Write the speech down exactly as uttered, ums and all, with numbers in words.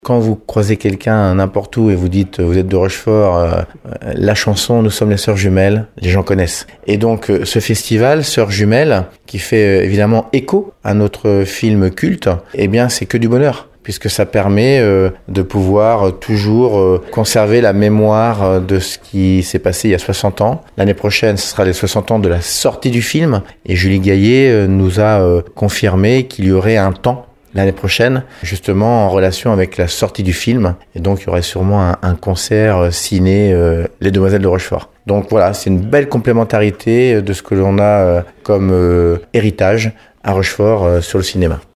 Quand vous croisez quelqu'un n'importe où et vous dites vous êtes de Rochefort, euh, la chanson Nous sommes les sœurs jumelles, les gens connaissent. Et donc euh, ce festival Sœurs jumelles, qui fait euh, évidemment écho à notre film culte, eh bien c'est que du bonheur, puisque ça permet euh, de pouvoir euh, toujours euh, conserver la mémoire euh, de ce qui s'est passé il y a soixante ans. L'année prochaine, ce sera les soixante ans de la sortie du film, et Julie Gaillet euh, nous a euh, confirmé qu'il y aurait un temps l'année prochaine, justement en relation avec la sortie du film. Et donc, il y aurait sûrement un, un concert ciné euh, Les Demoiselles de Rochefort. Donc voilà, c'est une belle complémentarité de ce que l'on a euh, comme euh, héritage à Rochefort euh, sur le cinéma.